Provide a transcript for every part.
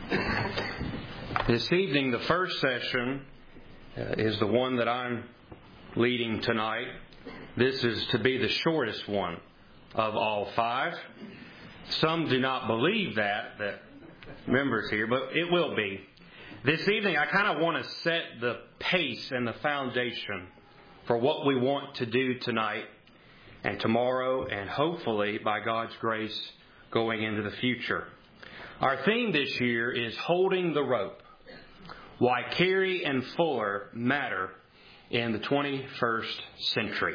This evening, the first session is the one that I'm leading tonight. This is to be the shortest one of all five. Some do not believe that members here, but it will be. This evening, I kind of want to set the pace and the foundation for what we want to do tonight and tomorrow, and hopefully, by God's grace, going into the future. Our theme this year is Holding the Rope, Why Carey and Fuller Matter in the 21st Century.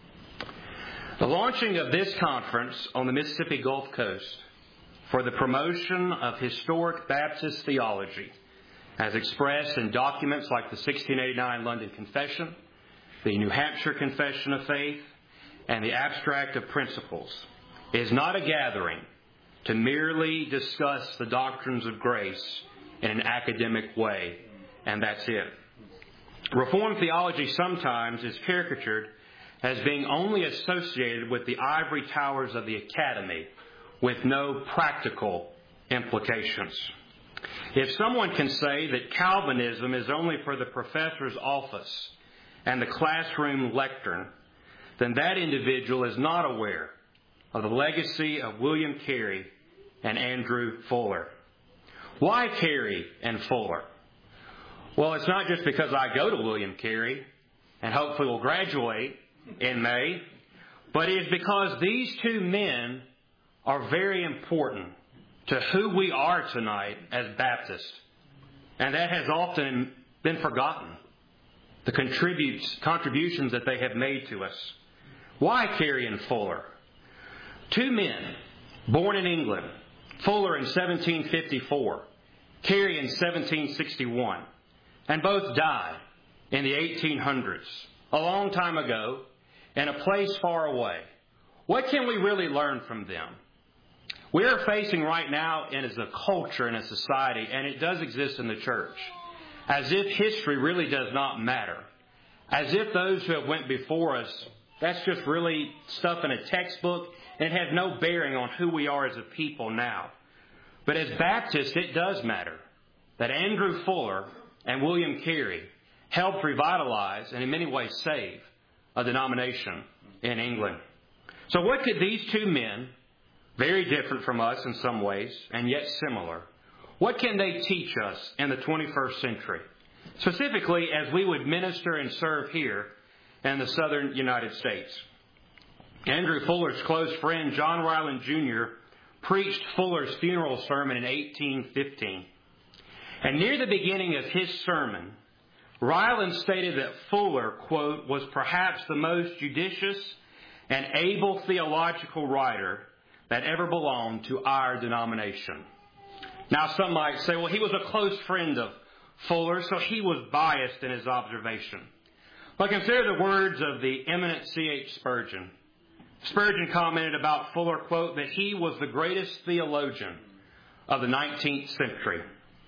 The launching of this conference on the Mississippi Gulf Coast for the promotion of historic Baptist theology, as expressed in documents like the 1689 London Confession, the New Hampshire Confession of Faith, and the Abstract of Principles, is not a gathering to merely discuss the doctrines of grace in an academic way, and that's it. Reformed theology sometimes is caricatured as being only associated with the ivory towers of the academy, with no practical implications. If someone can say that Calvinism is only for the professor's office and the classroom lectern, then that individual is not aware of the legacy of William Carey and Andrew Fuller. Why Carey and Fuller? Well, it's not just because I go to William Carey and hopefully will graduate in May, but it is because these two men are very important to who we are tonight as Baptists. And that has often been forgotten, the contributions that they have made to us. Why Carey and Fuller? Two men born in England, Fuller in 1754, Carey in 1761, and both died in the 1800s, a long time ago, in a place far away. What can we really learn from them? We are facing right now as a culture and a society, and it does exist in the church, as if history really does not matter, as if those who have went before us, that's just really stuff in a textbook, and it has no bearing on who we are as a people now. But as Baptists, it does matter that Andrew Fuller and William Carey helped revitalize and in many ways save a denomination in England. So what could these two men, very different from us in some ways and yet similar, what can they teach us in the 21st century? Specifically as we would minister and serve here in the southern United States. Andrew Fuller's close friend, John Ryland Jr., preached Fuller's funeral sermon in 1815. And near the beginning of his sermon, Ryland stated that Fuller, quote, was perhaps the most judicious and able theological writer that ever belonged to our denomination. Now some might say, well, he was a close friend of Fuller, so he was biased in his observation. But consider the words of the eminent C.H. Spurgeon. Spurgeon commented about Fuller, quote, that he was the greatest theologian of the 19th century.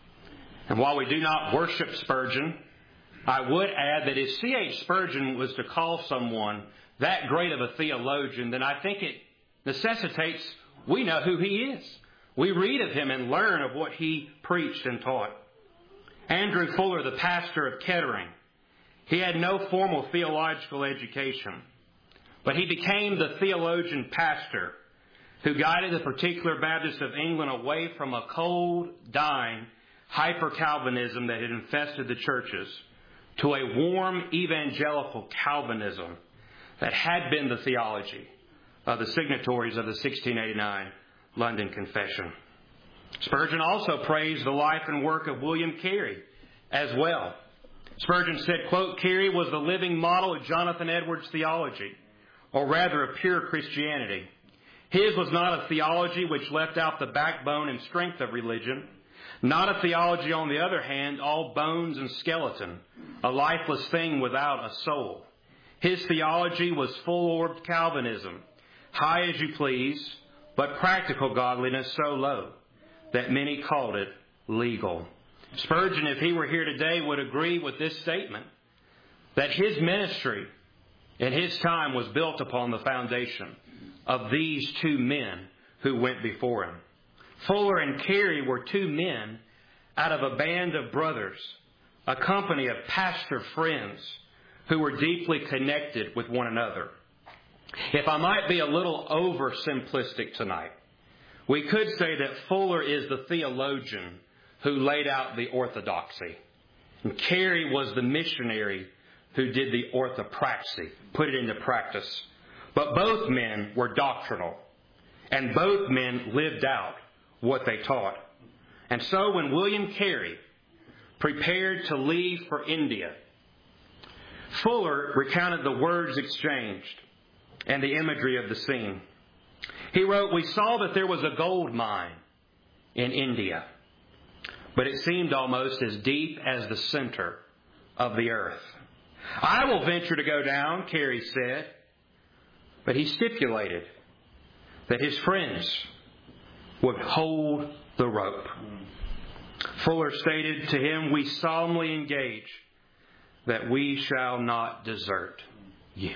And while we do not worship Spurgeon, I would add that if C.H. Spurgeon was to call someone that great of a theologian, then I think it necessitates we know who he is. We read of him and learn of what he preached and taught. Andrew Fuller, the pastor of Kettering, he had no formal theological education, but he became the theologian pastor who guided the particular Baptists of England away from a cold, dying, hyper-Calvinism that had infested the churches to a warm evangelical Calvinism that had been the theology of the signatories of the 1689 London Confession. Spurgeon also praised the life and work of William Carey as well. Spurgeon said, quote, Carey was the living model of Jonathan Edwards' theology, or rather of pure Christianity. His was not a theology which left out the backbone and strength of religion, not a theology, on the other hand, all bones and skeleton, a lifeless thing without a soul. His theology was full-orbed Calvinism, high as you please, but practical godliness so low that many called it legal. Spurgeon, if he were here today, would agree with this statement, that his ministry in his time was built upon the foundation of these two men who went before him. Fuller and Carey were two men out of a band of brothers, a company of pastor friends who were deeply connected with one another. If I might be a little oversimplistic tonight, we could say that Fuller is the theologian who laid out the orthodoxy, and Carey was the missionary who did the orthopraxy, put it into practice. But both men were doctrinal, and both men lived out what they taught. And so when William Carey prepared to leave for India, Fuller recounted the words exchanged and the imagery of the scene. He wrote, "We saw that there was a gold mine in India, but it seemed almost as deep as the center of the earth. I will venture to go down," Carey said, but he stipulated that his friends would hold the rope. Fuller stated to him, "We solemnly engage that we shall not desert you."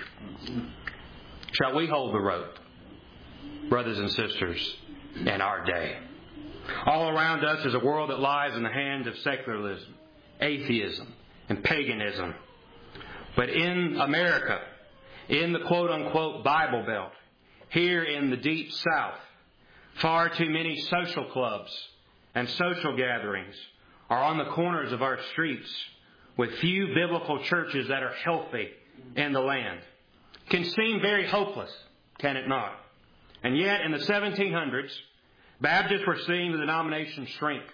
Shall we hold the rope, brothers and sisters, in our day? All around us is a world that lies in the hand of secularism, atheism, and paganism. But in America, in the quote-unquote Bible Belt, here in the deep South, far too many social clubs and social gatherings are on the corners of our streets, with few biblical churches that are healthy in the land. Can seem very hopeless, can it not? And yet, in the 1700s, Baptists were seeing the denomination shrink.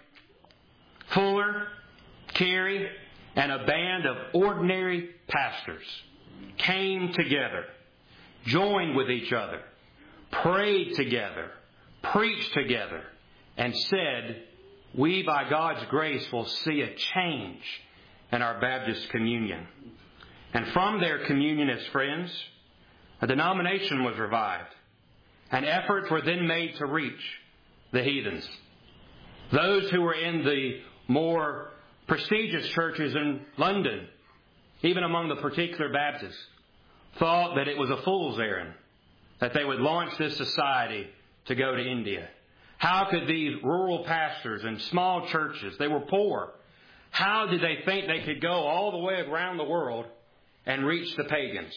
Fuller, Carey, and a band of ordinary pastors came together, joined with each other, prayed together, preached together, and said, "We, by God's grace, will see a change in our Baptist communion." And from their communion as friends, a denomination was revived, and efforts were then made to reach the heathens. Those who were in the more prestigious churches in London, even among the particular Baptists, thought that it was a fool's errand, that they would launch this society to go to India. How could these rural pastors and small churches, they were poor, how did they think they could go all the way around the world and reach the pagans?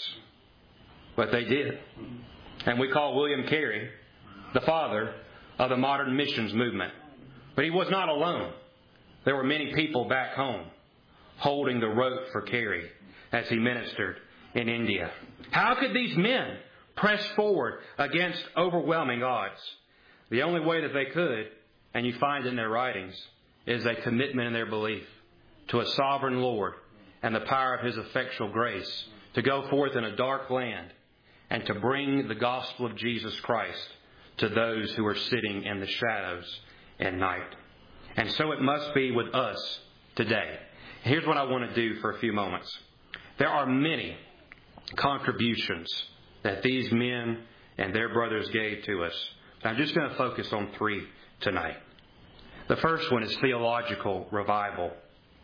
But they did. And we call William Carey the father of the modern missions movement. But he was not alone. There were many people back home holding the rope for Carey as he ministered in India. How could these men press forward against overwhelming odds? The only way that they could, and you find in their writings, is a commitment in their belief to a sovereign Lord and the power of His effectual grace to go forth in a dark land and to bring the gospel of Jesus Christ to those who are sitting in the shadows at night. And so it must be with us today. Here's what I want to do for a few moments. There are many contributions that these men and their brothers gave to us. I'm just going to focus on three tonight. The first one is theological revival.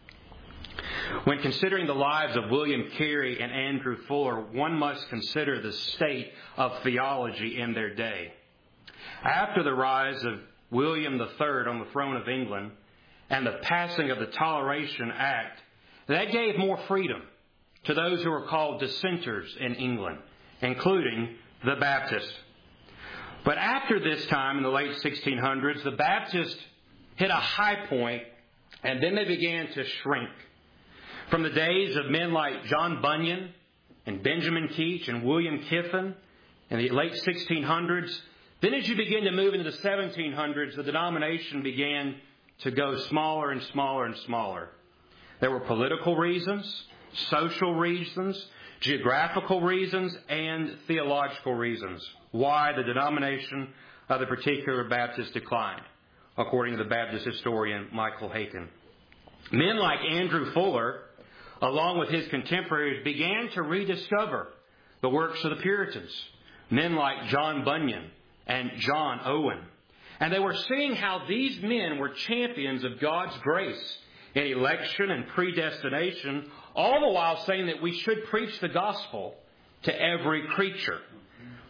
When considering the lives of William Carey and Andrew Fuller, one must consider the state of theology in their day. After the rise of William III on the throne of England and the passing of the Toleration Act, that gave more freedom to those who were called dissenters in England, including the Baptists. But after this time, in the late 1600s, the Baptists hit a high point, and then they began to shrink. From the days of men like John Bunyan and Benjamin Keach and William Kiffin in the late 1600s, then as you begin to move into the 1700s, the denomination began to go smaller and smaller and smaller. There were political reasons, social reasons, geographical reasons, and theological reasons why the denomination of the particular Baptist declined, according to the Baptist historian Michael Haykin. Men like Andrew Fuller, along with his contemporaries, began to rediscover the works of the Puritans. Men like John Bunyan and John Owen. And they were seeing how these men were champions of God's grace in election and predestination, all the while saying that we should preach the gospel to every creature.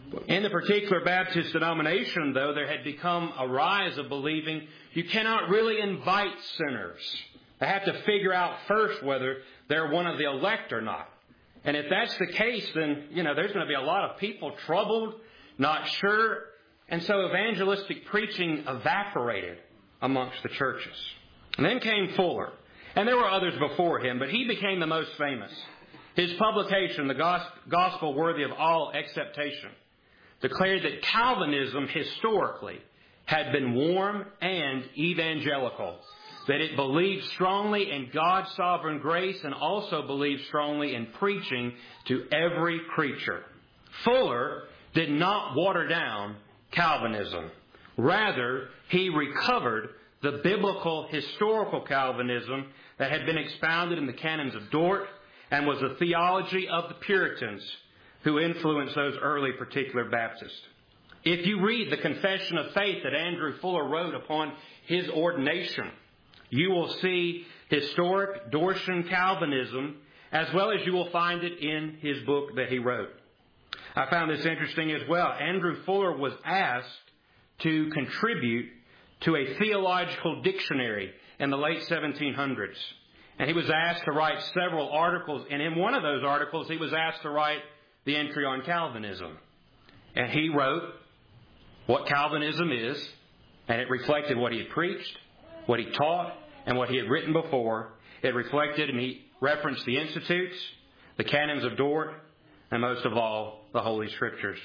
In the particular Baptist denomination, though, there had become a rise of believing you cannot really invite sinners. They have to figure out first whether they're one of the elect or not. And if that's the case, then, there's going to be a lot of people troubled, not sure. And so evangelistic preaching evaporated amongst the churches. And then came Fuller. And there were others before him, but he became the most famous. His publication, The Gospel Worthy of All Acceptation, declared that Calvinism historically had been warm and evangelical, that it believed strongly in God's sovereign grace and also believed strongly in preaching to every creature. Fuller did not water down Calvinism. Rather, he recovered the biblical historical Calvinism that had been expounded in the canons of Dort and was the theology of the Puritans who influenced those early particular Baptists. If you read the Confession of Faith that Andrew Fuller wrote upon his ordination, you will see historic Dortian Calvinism as well as you will find it in his book that he wrote. I found this interesting as well. Andrew Fuller was asked to contribute to a theological dictionary in the late 1700s. And he was asked to write several articles. And in one of those articles, he was asked to write the entry on Calvinism. And he wrote what Calvinism is, and it reflected what he had preached, what he taught, and what he had written before. It reflected, and he referenced the Institutes, the canons of Dort, and most of all, the Holy Scriptures.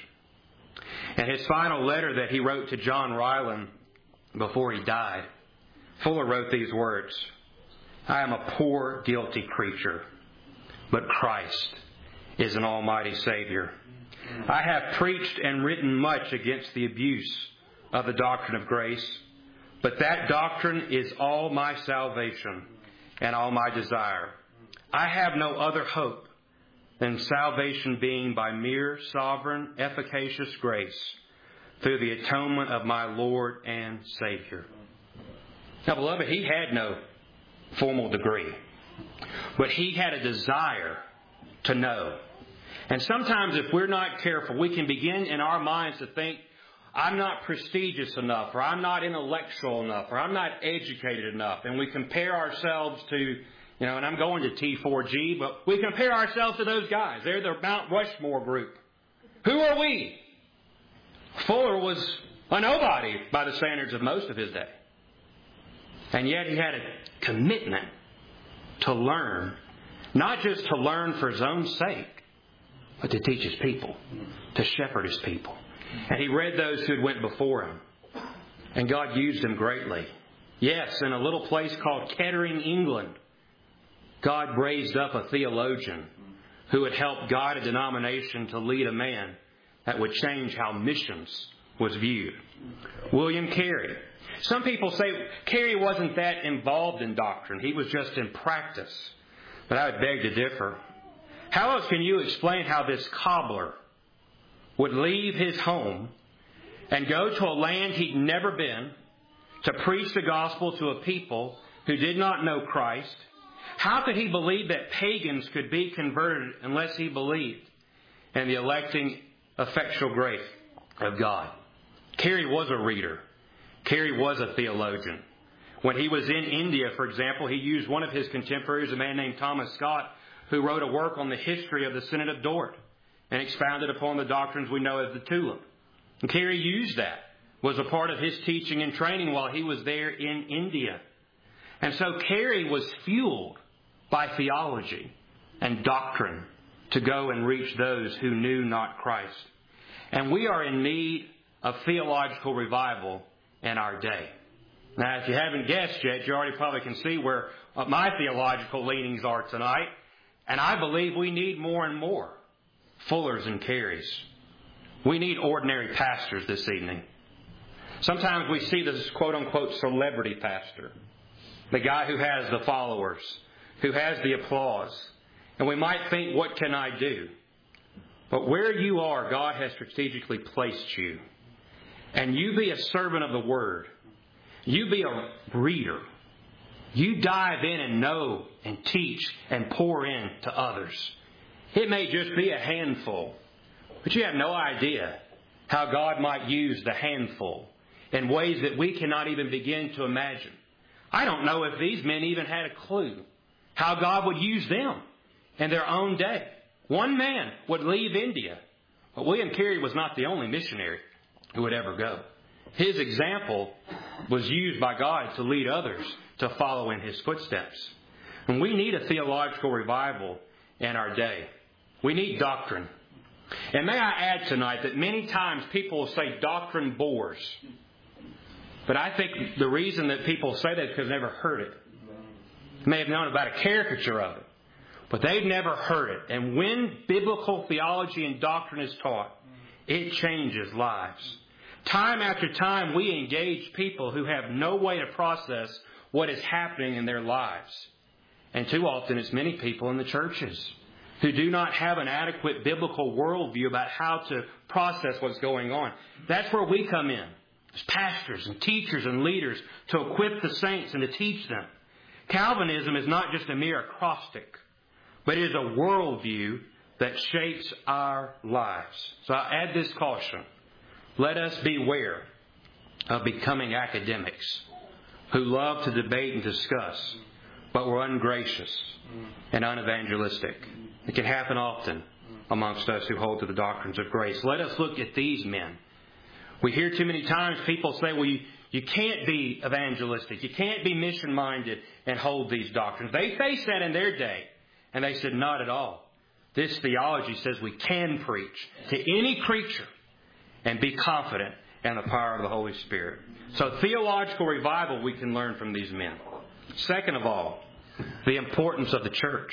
And his final letter that he wrote to John Ryland before he died, Fuller wrote these words: I am a poor, guilty creature, but Christ is an almighty Savior. I have preached and written much against the abuse of the doctrine of grace, but that doctrine is all my salvation and all my desire. I have no other hope than salvation being by mere sovereign, efficacious grace through the atonement of my Lord and Savior. Now, beloved, he had no formal degree, but he had a desire to know. And sometimes if we're not careful, we can begin in our minds to think, I'm not prestigious enough, or I'm not intellectual enough, or I'm not educated enough. And we compare ourselves to, and I'm going to T4G, but we compare ourselves to those guys. They're the Mount Rushmore group. Who are we? Fuller was a nobody by the standards of most of his day. And yet he had a commitment to learn, not just to learn for his own sake, but to teach his people, to shepherd his people. And he read those who had went before him. And God used him greatly. Yes, in a little place called Kettering, England, God raised up a theologian who would help guide a denomination to lead a man that would change how missions was viewed. William Carey. Some people say Carey wasn't that involved in doctrine. He was just in practice. But I would beg to differ. How else can you explain how this cobbler would leave his home and go to a land he'd never been to preach the gospel to a people who did not know Christ? How could he believe that pagans could be converted unless he believed in the electing effectual grace of God? Carey was a reader. Carey was a theologian. When he was in India, for example, he used one of his contemporaries, a man named Thomas Scott, who wrote a work on the history of the Synod of Dort and expounded upon the doctrines we know as the tulip. And Carey used that, was a part of his teaching and training while he was there in India. And so Carey was fueled by theology and doctrine to go and reach those who knew not Christ. And we are in need of theological revival in our day. Now, if you haven't guessed yet, you already probably can see where my theological leanings are tonight. And I believe we need more and more Fullers and Careys. We need ordinary pastors this evening. Sometimes we see this quote-unquote celebrity pastor, the guy who has the followers, who has the applause. And we might think, what can I do? But where you are, God has strategically placed you. And you be a servant of the Word. You be a reader. You dive in and know and teach and pour in to others. It may just be a handful, but you have no idea how God might use the handful in ways that we cannot even begin to imagine. I don't know if these men even had a clue how God would use them in their own day. One man would leave India, but William Carey was not the only missionary who would ever go. His example was used by God to lead others to follow in His footsteps. And we need a theological revival in our day. We need doctrine. And may I add tonight that many times people will say doctrine bores. But I think the reason that people say that is because they've never heard it. They may have known about a caricature of it, but they've never heard it. And when biblical theology and doctrine is taught, it changes lives. Time after time, we engage people who have no way to process what is happening in their lives. And too often, it's many people in the churches who do not have an adequate biblical worldview about how to process what's going on. That's where we come in, as pastors and teachers and leaders, to equip the saints and to teach them. Calvinism is not just a mere acrostic, but it is a worldview that shapes our lives. So I add this caution. Let us beware of becoming academics who love to debate and discuss, but we're ungracious and unevangelistic. It can happen often amongst us who hold to the doctrines of grace. Let us look at these men. We hear too many times people say, well, you can't be evangelistic. You can't be mission-minded and hold these doctrines. They faced that in their day, and they said, not at all. This theology says we can preach to any creature and be confident in the power of the Holy Spirit. So theological revival we can learn from these men. Second of all, the importance of the church.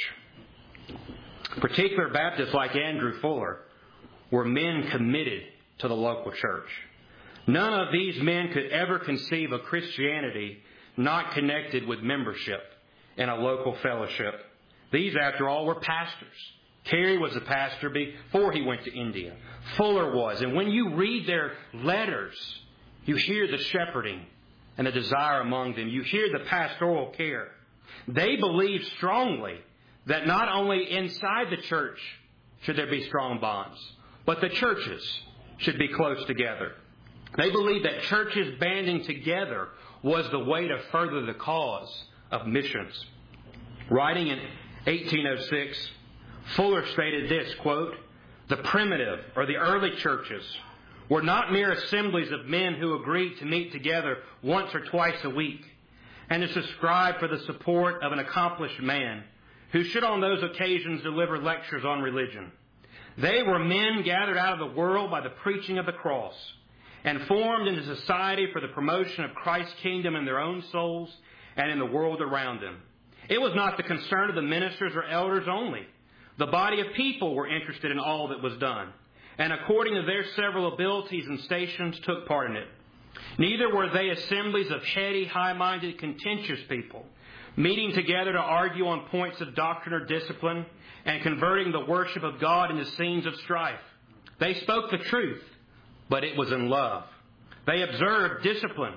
Particular Baptists like Andrew Fuller were men committed to the local church. None of these men could ever conceive of Christianity not connected with membership in a local fellowship. These, after all, were pastors. Carey was a pastor before he went to India. Fuller was. And when you read their letters, you hear the shepherding and the desire among them. You hear the pastoral care. They believed strongly that not only inside the church should there be strong bonds, but the churches should be close together. They believed that churches banding together was the way to further the cause of missions. Writing in 1806, Fuller stated this, quote, "The primitive or the early churches were not mere assemblies of men who agreed to meet together once or twice a week and to subscribe for the support of an accomplished man who should on those occasions deliver lectures on religion. They were men gathered out of the world by the preaching of the cross and formed into society for the promotion of Christ's kingdom in their own souls and in the world around them. It was not the concern of the ministers or elders only. The body of people were interested in all that was done, and according to their several abilities and stations took part in it. Neither were they assemblies of heady, high-minded, contentious people, meeting together to argue on points of doctrine or discipline and converting the worship of God into scenes of strife. They spoke the truth, but it was in love. They observed discipline,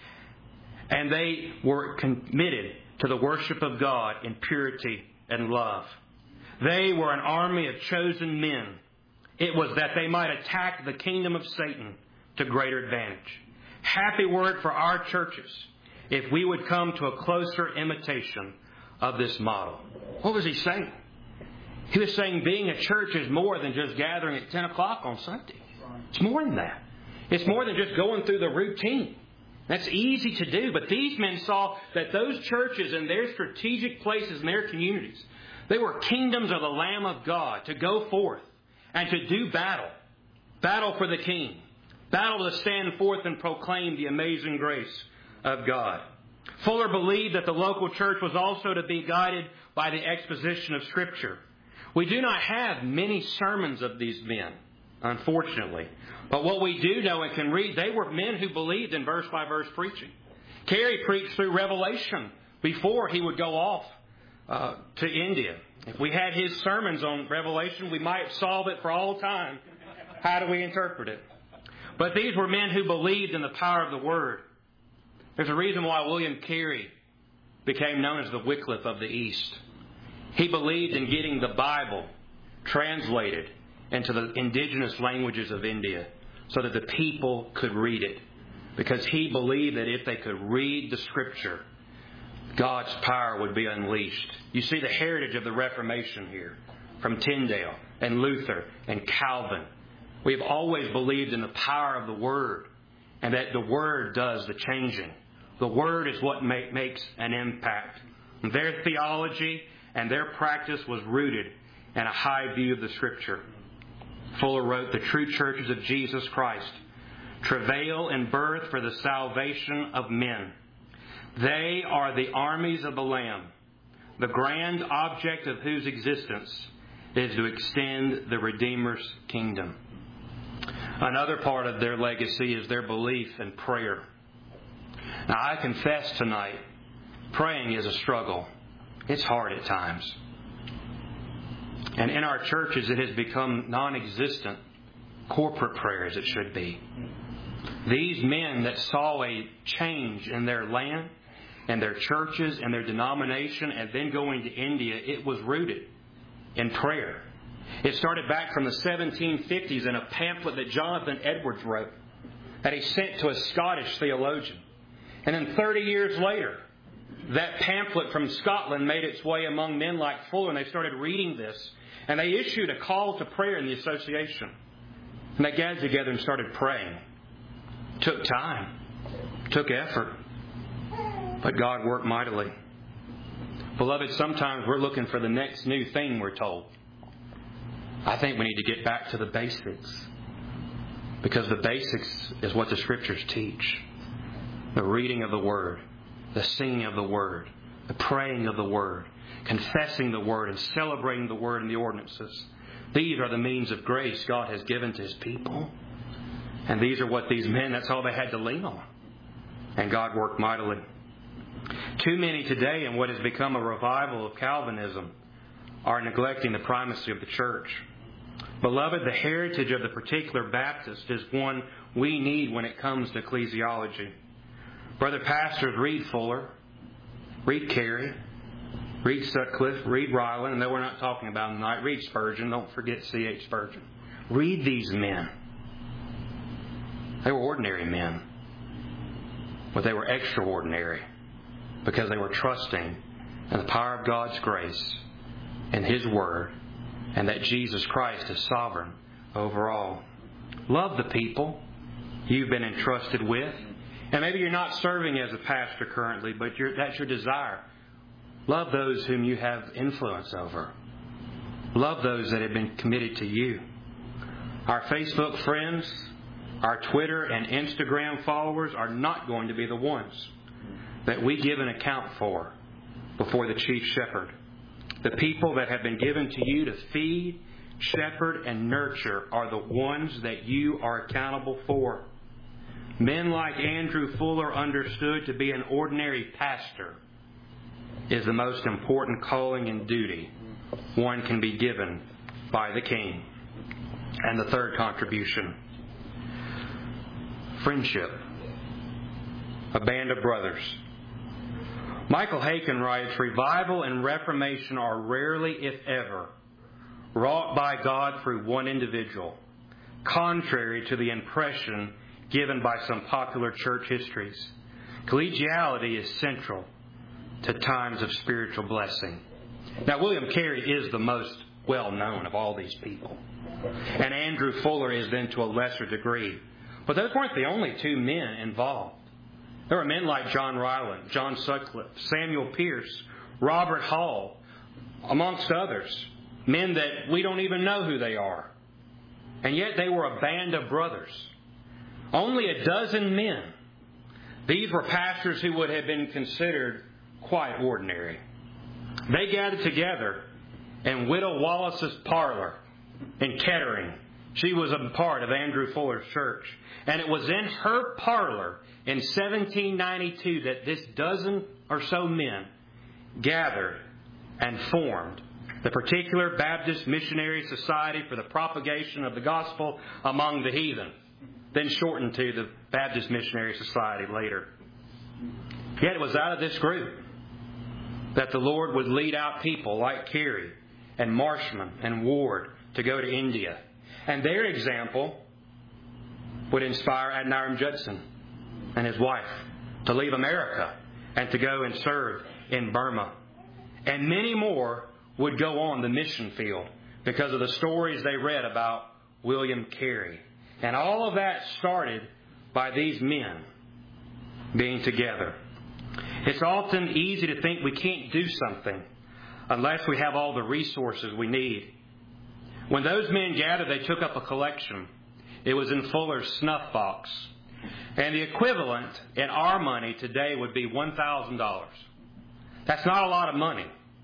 and they were committed to the worship of God in purity and love. They were an army of chosen men. It was that they might attack the kingdom of Satan to greater advantage. Happy were it for our churches if we would come to a closer imitation of this model." What was he saying? He was saying being a church is more than just gathering at 10 o'clock on Sunday. It's more than that. It's more than just going through the routine. That's easy to do, but these men saw that those churches and their strategic places in their communities, they were kingdoms of the Lamb of God to go forth and to do battle. Battle for the King. Battle to stand forth and proclaim the amazing grace of God. Fuller believed that the local church was also to be guided by the exposition of Scripture. We do not have many sermons of these men, unfortunately. But what we do know and can read, they were men who believed in verse-by-verse preaching. Carey preached through Revelation before he would go off to India. If we had his sermons on Revelation, we might solve it for all time. How do we interpret it? But these were men who believed in the power of the Word. There's a reason why William Carey became known as the Wycliffe of the East. He believed in getting the Bible translated into the indigenous languages of India so that the people could read it. Because he believed that if they could read the Scripture, God's power would be unleashed. You see the heritage of the Reformation here, from Tyndale and Luther and Calvin. We have always believed in the power of the Word, and that the Word does the changing. The Word is what makes an impact. Their theology and their practice was rooted in a high view of the Scripture. Fuller wrote, "The true churches of Jesus Christ travail in birth for the salvation of men. They are the armies of the Lamb, the grand object of whose existence is to extend the Redeemer's kingdom." Another part of their legacy is their belief in prayer. Now, I confess tonight, praying is a struggle. It's hard at times. And in our churches, it has become non-existent corporate prayer as it should be. These men that saw a change in their land and their churches and their denomination and then going to India, it was rooted in prayer. It started back from the 1750s in a pamphlet that Jonathan Edwards wrote that he sent to a Scottish theologian. And then 30 years later, that pamphlet from Scotland made its way among men like Fuller, and they started reading this. And they issued a call to prayer in the association. And they gathered together and started praying. Took time. Took effort. But God worked mightily. Beloved, sometimes we're looking for the next new thing, we're told. I think we need to get back to the basics. Because the basics is what the Scriptures teach. The reading of the Word. The singing of the Word. The praying of the Word. Confessing the Word and celebrating the Word in the ordinances. These are the means of grace God has given to His people. And these are what these men, that's all they had to lean on. And God worked mightily. Too many today in what has become a revival of Calvinism are neglecting the primacy of the church. Beloved, the heritage of the particular Baptist is one we need when it comes to ecclesiology. Brother pastors, read Fuller, read Carey, read Sutcliffe, read Ryland, and though we're not talking about them tonight, read Spurgeon. Don't forget C.H. Spurgeon. Read these men. They were ordinary men, but they were extraordinary because they were trusting in the power of God's grace and His Word, and that Jesus Christ is sovereign over all. Love the people you've been entrusted with. And maybe you're not serving as a pastor currently, but that's your desire. Love those whom you have influence over. Love those that have been committed to you. Our Facebook friends, our Twitter and Instagram followers are not going to be the ones that we give an account for before the chief shepherd. The people that have been given to you to feed, shepherd, and nurture are the ones that you are accountable for. Men like Andrew Fuller understood to be an ordinary pastor is the most important calling and duty one can be given by the King. And the third contribution, friendship. A band of brothers. Michael Haykin writes, "Revival and reformation are rarely, if ever, wrought by God through one individual, contrary to the impression given by some popular church histories. Collegiality is central to times of spiritual blessing." Now, William Carey is the most well-known of all these people. And Andrew Fuller is then to a lesser degree. But those weren't the only two men involved. There were men like John Ryland, John Sutcliffe, Samuel Pierce, Robert Hall, amongst others. Men that we don't even know who they are. And yet they were a band of brothers. Only a dozen men. These were pastors who would have been considered quite ordinary. They gathered together in Widow Wallace's parlor in Kettering. She was a part of Andrew Fuller's church. And it was in her parlor in 1792 that this dozen or so men gathered and formed the particular Baptist Missionary Society for the propagation of the gospel among the heathen, then shortened to the Baptist Missionary Society later. Yet it was out of this group that the Lord would lead out people like Carey and Marshman and Ward to go to India. And their example would inspire Adoniram Judson and his wife to leave America and to go and serve in Burma. And many more would go on the mission field because of the stories they read about William Carey. And all of that started by these men being together. It's often easy to think we can't do something unless we have all the resources we need. When those men gathered, they took up a collection. It was in Fuller's snuff box. And the equivalent in our money today would be $1,000. That's not a lot of money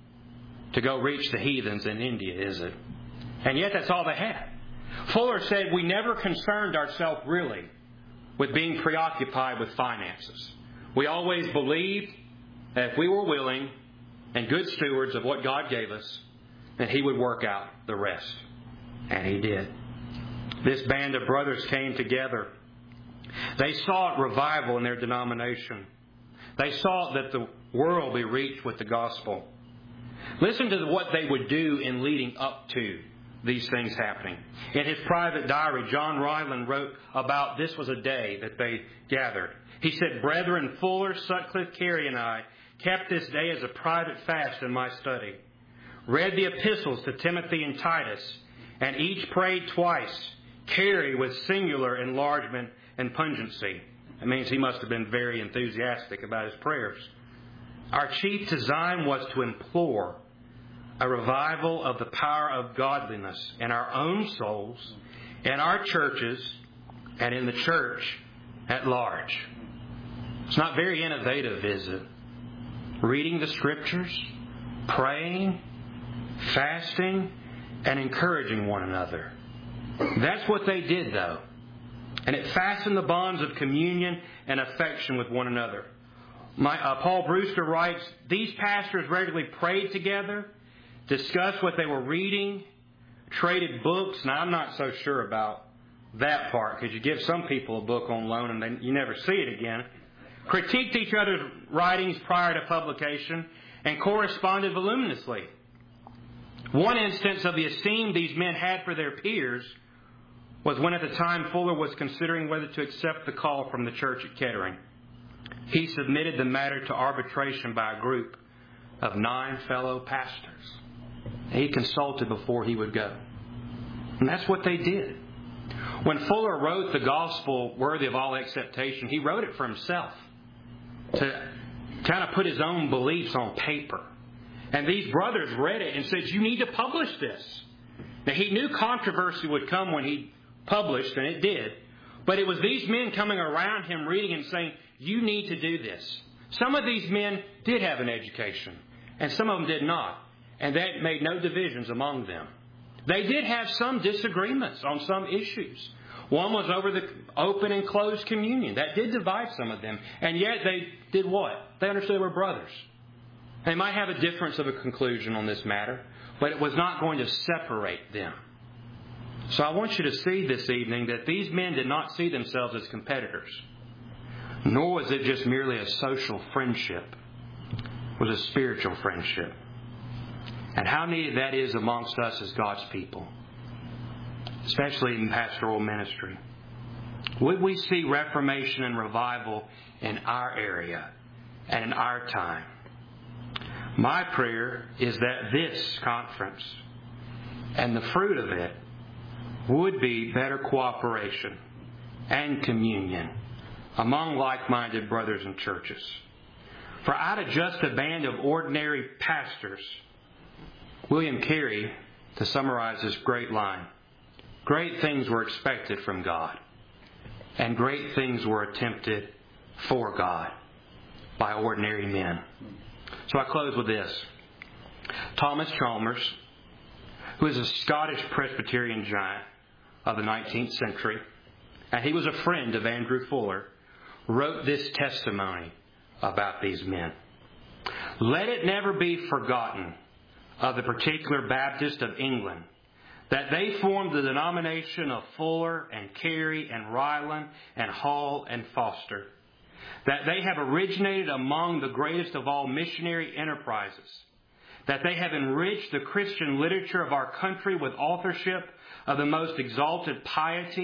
to go reach the heathens in India, is it? And yet that's all they had. Fuller said we never concerned ourselves really with being preoccupied with finances. We always believed that if we were willing and good stewards of what God gave us, then He would work out the rest. And He did. This band of brothers came together. They sought revival in their denomination. They sought that the world be reached with the gospel. Listen to what they would do in leading up to these things happening. In his private diary, John Ryland wrote about this was a day that they gathered. He said, "Brethren Fuller, Sutcliffe, Carey, and I kept this day as a private fast in my study. Read the epistles to Timothy and Titus, and each prayed twice, Carey with singular enlargement and pungency." That means he must have been very enthusiastic about his prayers. Our chief design was to implore a revival of the power of godliness in our own souls, in our churches, and in the church at large. It's not very innovative, is it? Reading the Scriptures, praying, fasting, and encouraging one another. That's what they did, though. And it fastened the bonds of communion and affection with one another. Paul Brewster writes, "These pastors regularly prayed together, discussed what they were reading, traded books." Now, I'm not so sure about that part, because you give some people a book on loan and then you never see it again. Critiqued each other's writings prior to publication and corresponded voluminously. One instance of the esteem these men had for their peers was when at the time Fuller was considering whether to accept the call from the church at Kettering. He submitted the matter to arbitration by a group of 9 fellow pastors. He consulted before he would go. And that's what they did. When Fuller wrote the gospel worthy of all acceptation, he wrote it for himself to kind of put his own beliefs on paper. And these brothers read it and said, "You need to publish this." Now, he knew controversy would come when he published, and it did. But it was these men coming around him reading and saying, "You need to do this." Some of these men did have an education, and some of them did not. And that made no divisions among them. They did have some disagreements on some issues. One was over the open and closed communion. That did divide some of them. And yet they did what? They understood they were brothers. They might have a difference of a conclusion on this matter, but it was not going to separate them. So I want you to see this evening that these men did not see themselves as competitors. Nor was it just merely a social friendship. It was a spiritual friendship. And how needed that is amongst us as God's people, especially in pastoral ministry. Would we see reformation and revival in our area and in our time? My prayer is that this conference and the fruit of it would be better cooperation and communion among like-minded brothers and churches. For out of just a band of ordinary pastors, William Carey, to summarize this great line, great things were expected from God, and great things were attempted for God by ordinary men. So I close with this. Thomas Chalmers, who is a Scottish Presbyterian giant of the 19th century, and he was a friend of Andrew Fuller, wrote this testimony about these men. "Let it never be forgotten of the particular Baptist of England that they formed the denomination of Fuller and Carey and Ryland and Hall and Foster, that they have originated among the greatest of all missionary enterprises, that they have enriched the Christian literature of our country with authorship of the most exalted piety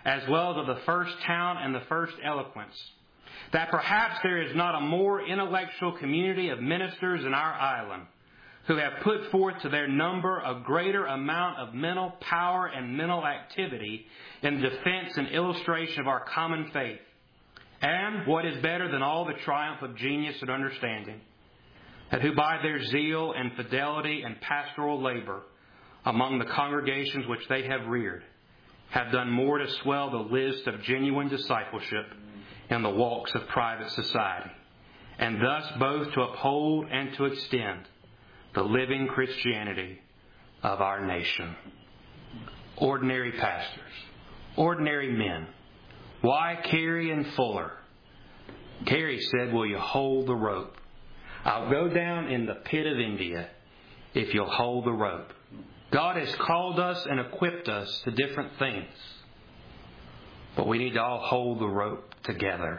as well as of the first talent and the first eloquence, that perhaps there is not a more intellectual community of ministers in our island who have put forth to their number a greater amount of mental power and mental activity in the defense and illustration of our common faith, and, what is better than all, the triumph of genius and understanding, that who by their zeal and fidelity and pastoral labor among the congregations which they have reared, have done more to swell the list of genuine discipleship in the walks of private society, and thus both to uphold and to extend the living Christianity of our nation. Ordinary pastors, ordinary men. Why Carey and Fuller? Carey said, will you hold the rope? I'll go down in the pit of India if you'll hold the rope. God has called us and equipped us to different things, but we need to all hold the rope together.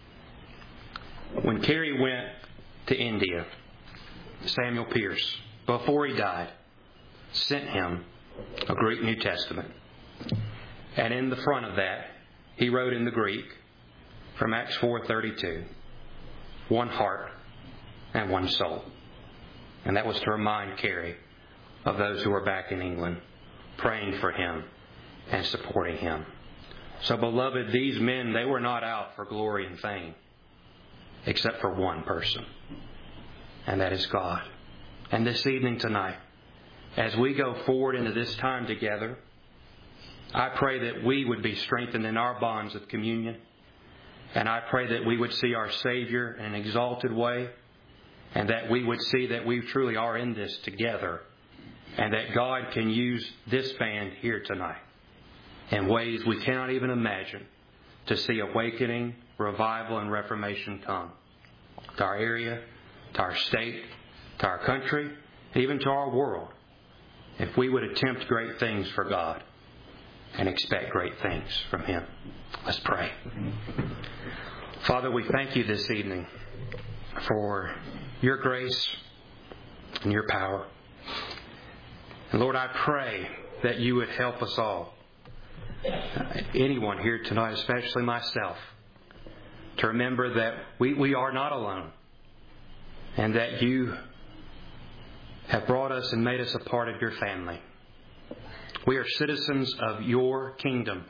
When Carey went to India, Samuel Pierce, before he died, sent him a Greek New Testament. And in the front of that, he wrote in the Greek, from Acts 4:32, one heart and one soul. And that was to remind Carey of those who were back in England, praying for him and supporting him. So, beloved, these men, they were not out for glory and fame, except for one person, and that is God. And this evening tonight, as we go forward into this time together, I pray that we would be strengthened in our bonds of communion, and I pray that we would see our Savior in an exalted way, and that we would see that we truly are in this together, and that God can use this band here tonight in ways we cannot even imagine to see awakening, revival, and reformation come to our area, to our state, to our country, even to our world, if we would attempt great things for God and expect great things from Him. Let's pray. Father, we thank you this evening for your grace and your power. And Lord, I pray that you would help us all, anyone here tonight, especially myself, to remember that we are not alone, and that you have brought us and made us a part of your family. We are citizens of your kingdom,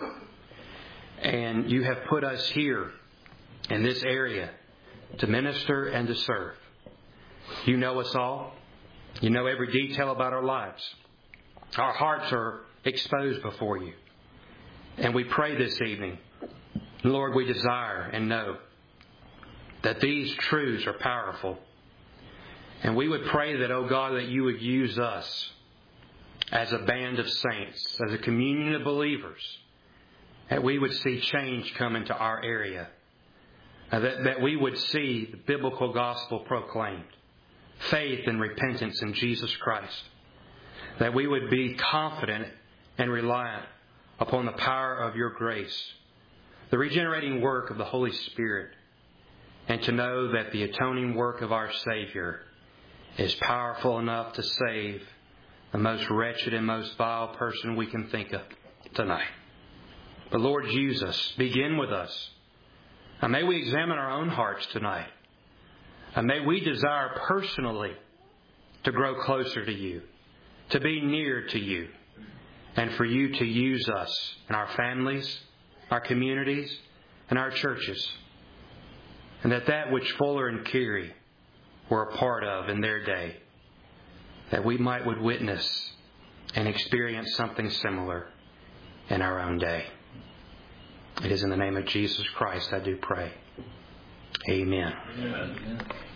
and you have put us here in this area to minister and to serve. You know us all. You know every detail about our lives. Our hearts are exposed before you. And we pray this evening, Lord, we desire and know that these truths are powerful. And we would pray that, oh God, that you would use us as a band of saints, as a communion of believers, that we would see change come into our area, that we would see the biblical gospel proclaimed, faith and repentance in Jesus Christ, that we would be confident and reliant upon the power of your grace, the regenerating work of the Holy Spirit, and to know that the atoning work of our Savior is powerful enough to save the most wretched and most vile person we can think of tonight. But Lord, use us. Begin with us. And may we examine our own hearts tonight. And may we desire personally to grow closer to you, to be near to you, and for you to use us in our families, our communities, and our churches. And that which Fuller and Carey were a part of in their day, that we would witness and experience something similar in our own day. It is in the name of Jesus Christ I do pray. Amen. Amen.